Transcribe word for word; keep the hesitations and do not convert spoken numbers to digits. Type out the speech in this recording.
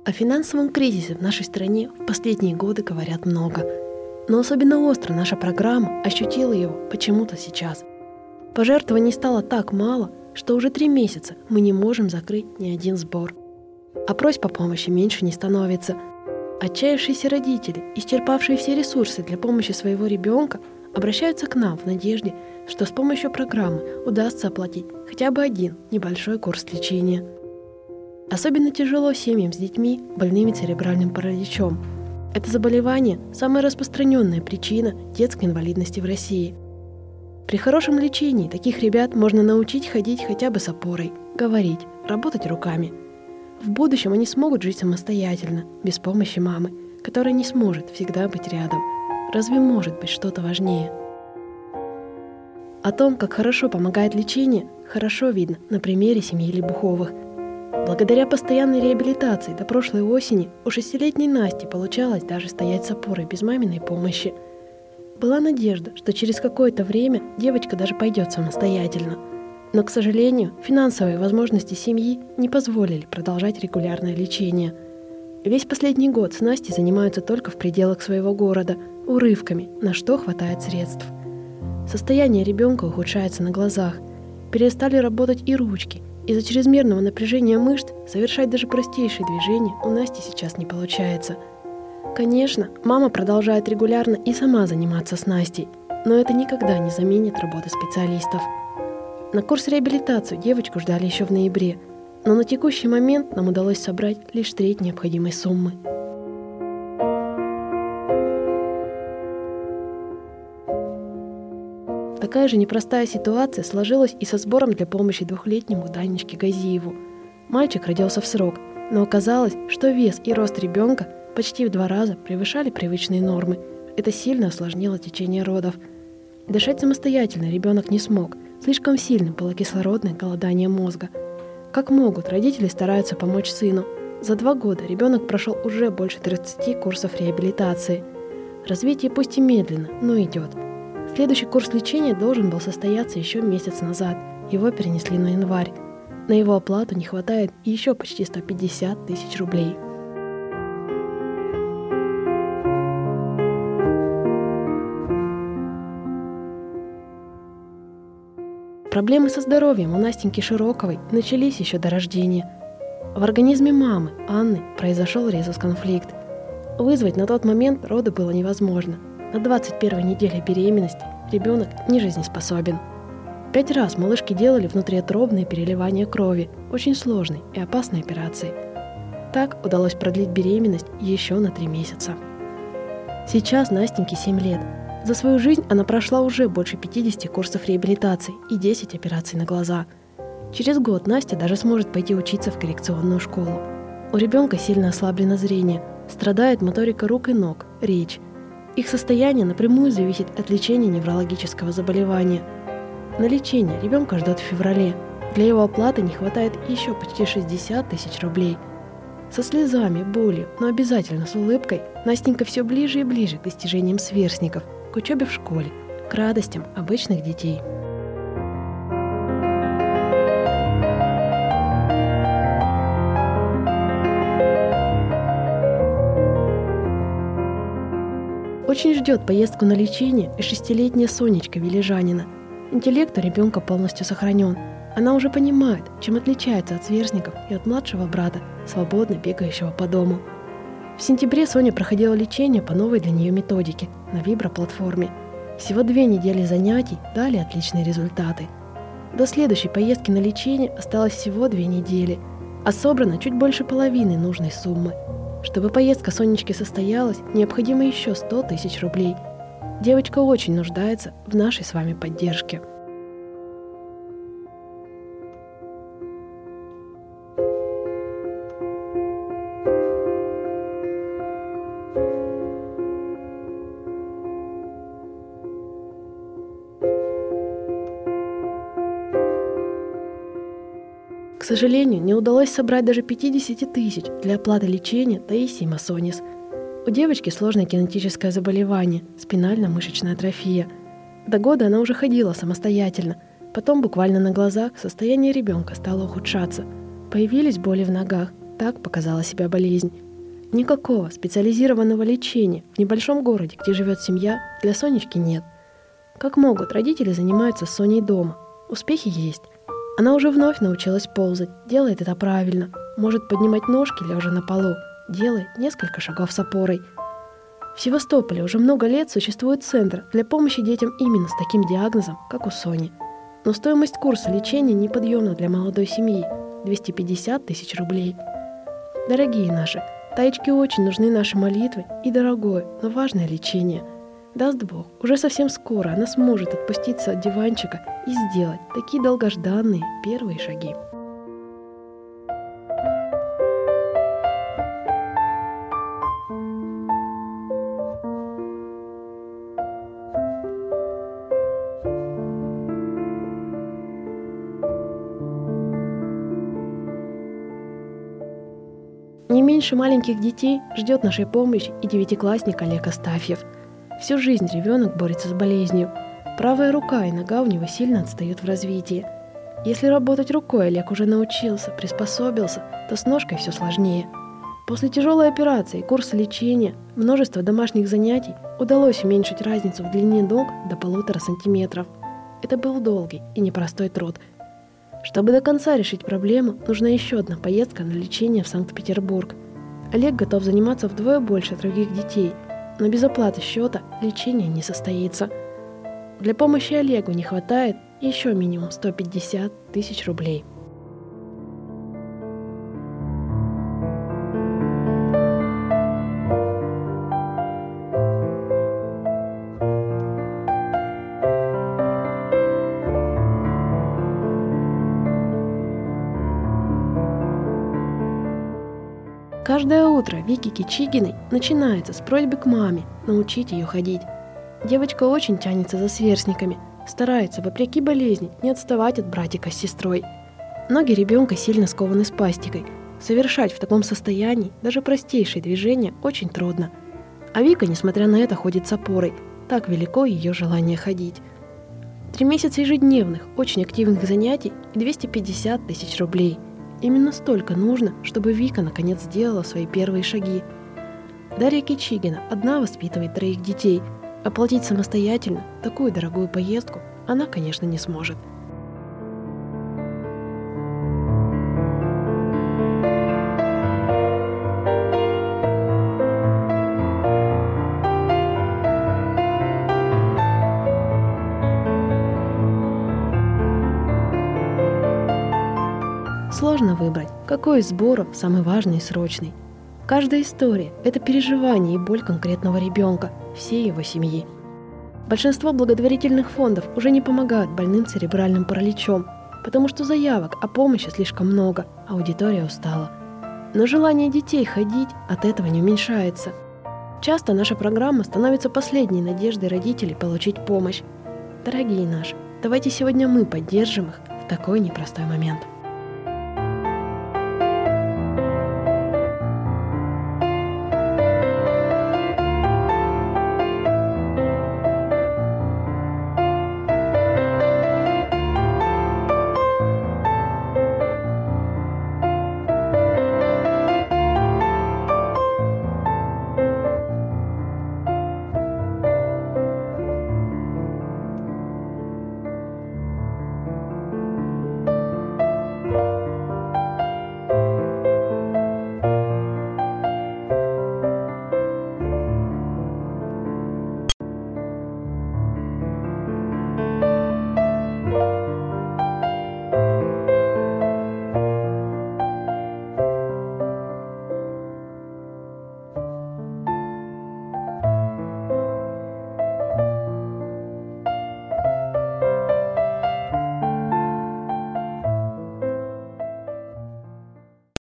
О финансовом кризисе в нашей стране в последние годы говорят много. Но особенно остро наша программа ощутила его почему-то сейчас. Пожертвований стало так мало, что уже три месяца мы не можем закрыть ни один сбор. А просьб о помощи меньше не становится. Отчаявшиеся родители, исчерпавшие все ресурсы для помощи своего ребенка, обращаются к нам в надежде, что с помощью программы удастся оплатить хотя бы один небольшой курс лечения. Особенно тяжело семьям с детьми, больными церебральным параличом. Это заболевание – самая распространенная причина детской инвалидности в России. При хорошем лечении таких ребят можно научить ходить хотя бы с опорой, говорить, работать руками. В будущем они смогут жить самостоятельно, без помощи мамы, которая не сможет всегда быть рядом. Разве может быть что-то важнее? О том, как хорошо помогает лечение, хорошо видно на примере семьи Лебуховых. Благодаря постоянной реабилитации до прошлой осени у шестилетней Насти получалось даже стоять с опорой без маминой помощи. Была надежда, что через какое-то время девочка даже пойдет самостоятельно. Но, к сожалению, финансовые возможности семьи не позволили продолжать регулярное лечение. Весь последний год с Настей занимаются только в пределах своего города, урывками, на что хватает средств. Состояние ребенка ухудшается на глазах. Перестали работать и ручки. Из-за чрезмерного напряжения мышц совершать даже простейшие движения у Насти сейчас не получается. Конечно, мама продолжает регулярно и сама заниматься с Настей, но это никогда не заменит работы специалистов. На курс реабилитации девочку ждали еще в ноябре, но на текущий момент нам удалось собрать лишь треть необходимой суммы. Такая же непростая ситуация сложилась и со сбором для помощи двухлетнему Данечке Газиеву. Мальчик родился в срок, но оказалось, что вес и рост ребенка почти в два раза превышали привычные нормы. Это сильно осложнило течение родов. Дышать самостоятельно ребенок не смог, слишком сильным было кислородное голодание мозга. Как могут, родители стараются помочь сыну. За два года ребенок прошел уже больше тридцати курсов реабилитации. Развитие пусть и медленно, но идет. Следующий курс лечения должен был состояться еще месяц назад. Его перенесли на январь. На его оплату не хватает еще почти сто пятьдесят тысяч рублей. Проблемы со здоровьем у Настеньки Широковой начались еще до рождения. В организме мамы, Анны, произошел резус-конфликт. Вызвать на тот момент роды было невозможно. На двадцать первой неделе беременности ребенок не жизнеспособен. Пять раз малышке делали внутриутробные переливания крови, очень сложной и опасной операции. Так удалось продлить беременность еще на три месяца. Сейчас Настеньке семь лет. За свою жизнь она прошла уже больше пятидесяти курсов реабилитации и десять операций на глаза. Через год Настя даже сможет пойти учиться в коррекционную школу. У ребенка сильно ослаблено зрение, страдает моторика рук и ног, речь. Их состояние напрямую зависит от лечения неврологического заболевания. На лечение ребенка ждут в феврале. Для его оплаты не хватает еще почти шестьдесят тысяч рублей. Со слезами, болью, но обязательно с улыбкой Настенька все ближе и ближе к достижениям сверстников, к учебе в школе, к радостям обычных детей. Очень ждет поездку на лечение и шестилетняя Сонечка Вележанина. Интеллект у ребенка полностью сохранен. Она уже понимает, чем отличается от сверстников и от младшего брата, свободно бегающего по дому. В сентябре Соня проходила лечение по новой для нее методике на виброплатформе. Всего две недели занятий дали отличные результаты. До следующей поездки на лечение осталось всего две недели, а собрано чуть больше половины нужной суммы. Чтобы поездка Сонечки состоялась, необходимо еще сто тысяч рублей. Девочка очень нуждается в нашей с вами поддержке. К сожалению, не удалось собрать даже пятьдесят тысяч для оплаты лечения Таисии Масонис. У девочки сложное генетическое заболевание – спинально-мышечная атрофия. До года она уже ходила самостоятельно. Потом буквально на глазах состояние ребенка стало ухудшаться. Появились боли в ногах, Так показала себя болезнь. Никакого специализированного лечения в небольшом городе, где живет семья, для Сонечки нет. Как могут, родители занимаются с Соней дома. Успехи есть. Она уже вновь научилась ползать, делает это правильно. Может поднимать ножки, лежа на полу, делает несколько шагов с опорой. В Севастополе уже много лет существует центр для помощи детям именно с таким диагнозом, как у Сони. Но стоимость курса лечения неподъемна для молодой семьи – двести пятьдесят тысяч рублей. Дорогие наши, Таечке очень нужны наши молитвы и дорогое, но важное лечение. Даст Бог, уже совсем скоро она сможет отпуститься от диванчика и сделать такие долгожданные первые шаги. Не меньше маленьких детей ждет нашей помощи и девятиклассник Олег Астафьев. Всю жизнь ребенок борется с болезнью. Правая рука и нога у него сильно отстают в развитии. Если работать рукой Олег уже научился, приспособился, то с ножкой все сложнее. После тяжелой операции, курса лечения, множества домашних занятий удалось уменьшить разницу в длине ног до полутора сантиметров. Это был долгий и непростой труд. Чтобы до конца решить проблему, нужна еще одна поездка на лечение в Санкт-Петербург. Олег готов заниматься вдвое больше других детей, но без оплаты счета лечение не состоится. Для помощи Олегу не хватает еще минимум сто пятьдесят тысяч рублей. Каждое утро Вики Кичигиной начинается с просьбы к маме научить ее ходить. Девочка очень тянется за сверстниками, старается, вопреки болезни, не отставать от братика с сестрой. Ноги ребенка сильно скованы спастикой. Совершать в таком состоянии даже простейшие движения очень трудно. А Вика, несмотря на это, ходит с опорой. Так велико ее желание ходить. Три месяца ежедневных, очень активных занятий и двести пятьдесят тысяч рублей. Именно столько нужно, чтобы Вика наконец сделала свои первые шаги. Дарья Кичигина одна воспитывает троих детей. Оплатить самостоятельно такую дорогую поездку она, конечно, не сможет. Сложно выбрать, какой из сборов самый важный и срочный. Каждая история – это переживание и боль конкретного ребенка, всей его семьи. Большинство благотворительных фондов уже не помогают больным церебральным параличом, потому что заявок о помощи слишком много, аудитория устала. Но желание детей ходить от этого не уменьшается. Часто наша программа становится последней надеждой родителей получить помощь. Дорогие наши, давайте сегодня мы поддержим их в такой непростой момент.